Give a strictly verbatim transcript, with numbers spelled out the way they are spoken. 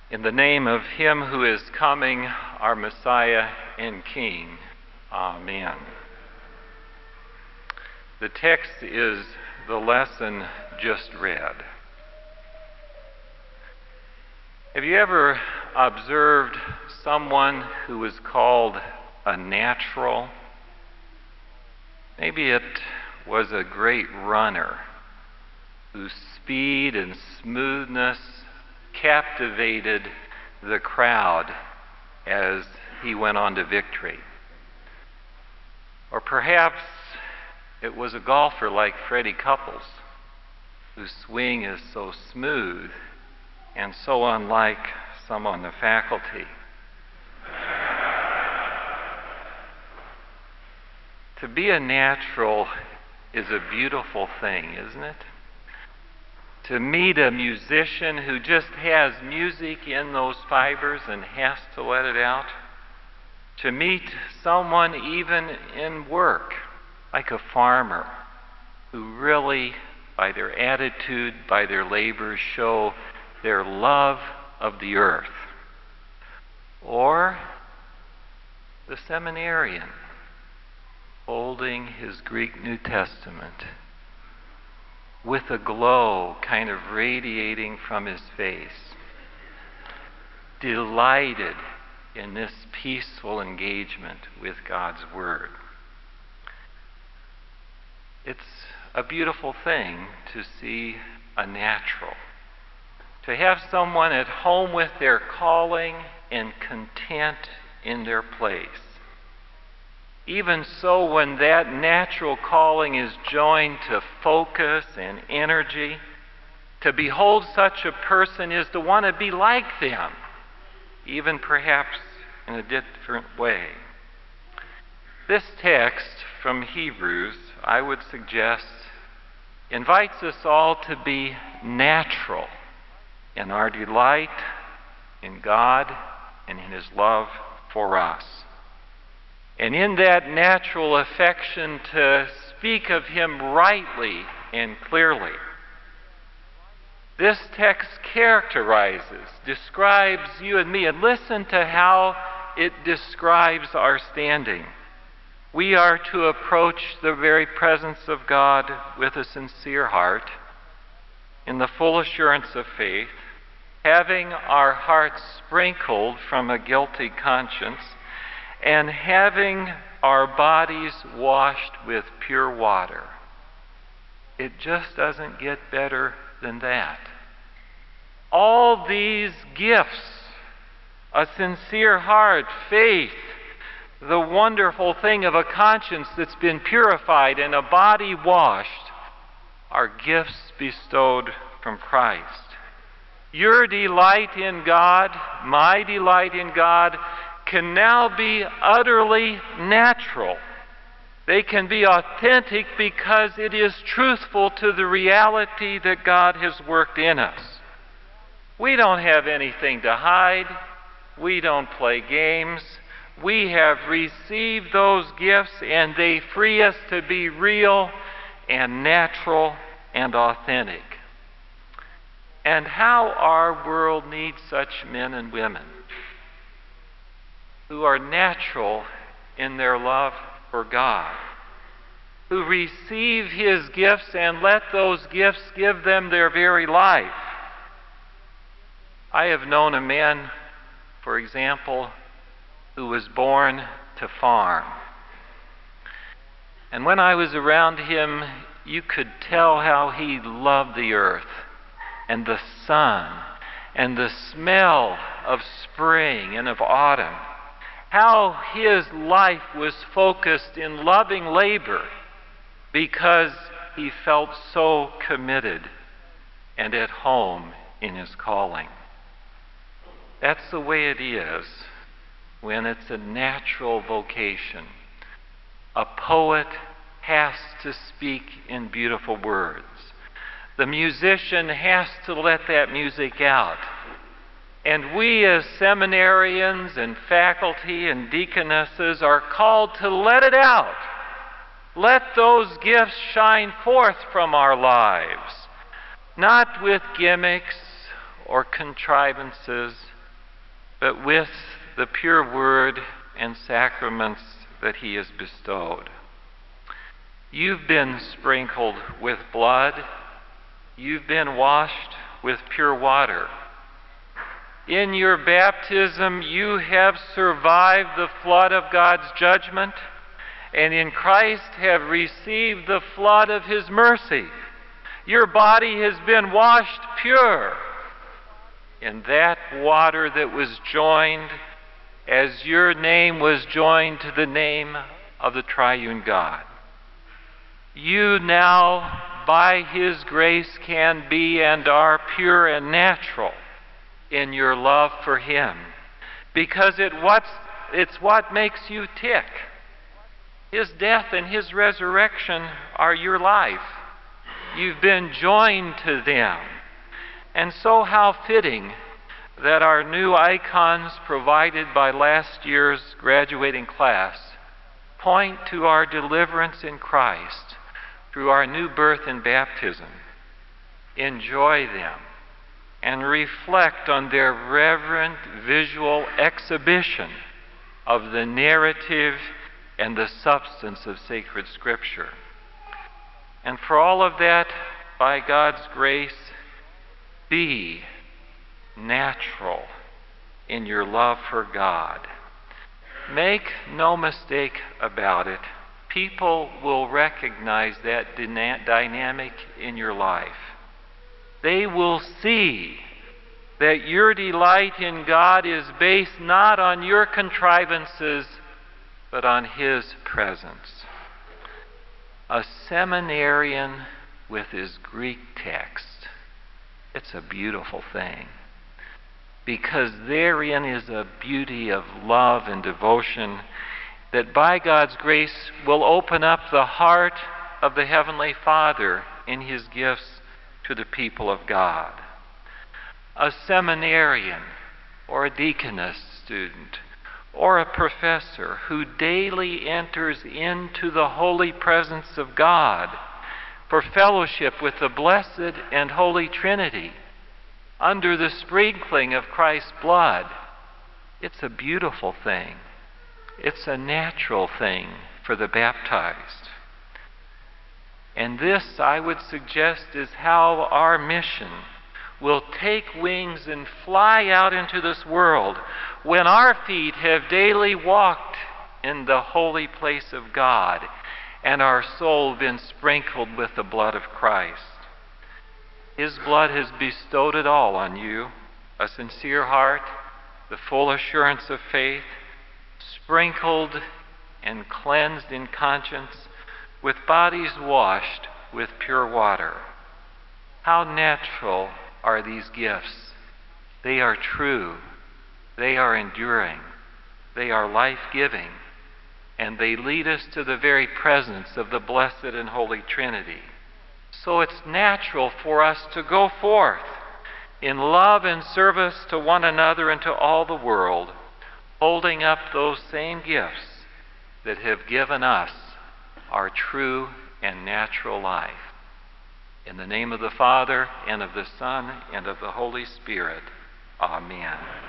In the name of Him who is coming, our Messiah and King. Amen. The text is the lesson just read. Have you ever observed someone who is called a natural? Maybe it was a great runner whose speed and smoothness captivated the crowd as he went on to victory. Or perhaps it was a golfer like Freddie Couples, whose swing is so smooth and so unlike some on the faculty. To be a natural is a beautiful thing, isn't it? To meet a musician who just has music in those fibers and has to let it out. To meet someone even in work, like a farmer, who really, by their attitude, by their labor, show their love of the earth. Or the seminarian, holding his Greek New Testament, with a glow kind of radiating from his face, delighted in this peaceful engagement with God's Word. It's a beautiful thing to see a natural, to have someone at home with their calling and content in their place. Even so, when that natural calling is joined to focus and energy, to behold such a person is to want to be like them, even perhaps in a different way. This text from Hebrews, I would suggest, invites us all to be natural in our delight in God and in His love for us. And in that natural affection to speak of Him rightly and clearly. This text characterizes, describes you and me, and listen to how it describes our standing. We are to approach the very presence of God with a sincere heart, in the full assurance of faith, having our hearts sprinkled from a guilty conscience, and having our bodies washed with pure water. It just doesn't get better than that. All these gifts, a sincere heart, faith, the wonderful thing of a conscience that's been purified and a body washed, are gifts bestowed from Christ. Your delight in God, my delight in God, can now be utterly natural. They can be authentic because it is truthful to the reality that God has worked in us. We don't have anything to hide. We don't play games. We have received those gifts, and they free us to be real and natural and authentic. And how our world needs such men and women who are natural in their love for God, who receive His gifts and let those gifts give them their very life. I have known a man, for example, who was born to farm. And when I was around him, you could tell how he loved the earth and the sun and the smell of spring and of autumn. How his life was focused in loving labor because he felt so committed and at home in his calling. That's the way it is when it's a natural vocation. A poet has to speak in beautiful words. The musician has to let that music out. And we as seminarians and faculty and deaconesses are called to let it out. Let those gifts shine forth from our lives, not with gimmicks or contrivances, but with the pure word and sacraments that he has bestowed. You've been sprinkled with blood. You've been washed with pure water. In your baptism, you have survived the flood of God's judgment, and in Christ have received the flood of his mercy. Your body has been washed pure in that water that was joined as your name was joined to the name of the triune God. You now, by his grace, can be and are pure and natural in your love for him, because it what's, it's what makes you tick. His death and his resurrection are your life. You've been joined to them. And so how fitting that our new icons provided by last year's graduating class point to our deliverance in Christ through our new birth and baptism. Enjoy them and reflect on their reverent visual exhibition of the narrative and the substance of sacred Scripture. And for all of that, by God's grace, be natural in your love for God. Make no mistake about it. People will recognize that dyna- dynamic in your life. They will see that your delight in God is based not on your contrivances, but on his presence. A seminarian with his Greek text, it's a beautiful thing, because therein is a beauty of love and devotion that by God's grace will open up the heart of the Heavenly Father in his gifts to the people of God. A seminarian or a deaconess student or a professor who daily enters into the holy presence of God for fellowship with the blessed and holy Trinity under the sprinkling of Christ's blood, it's a beautiful thing. It's a natural thing for the baptized. And this, I would suggest, is how our mission will take wings and fly out into this world when our feet have daily walked in the holy place of God and our soul been sprinkled with the blood of Christ. His blood has bestowed it all on you, a sincere heart, the full assurance of faith, sprinkled and cleansed in conscience, with bodies washed with pure water. How natural are these gifts? They are true, they are enduring, they are life-giving, and they lead us to the very presence of the blessed and holy Trinity. So it's natural for us to go forth in love and service to one another and to all the world, holding up those same gifts that have given us our true and natural life. In the name of the Father, and of the Son, and of the Holy Spirit. Amen.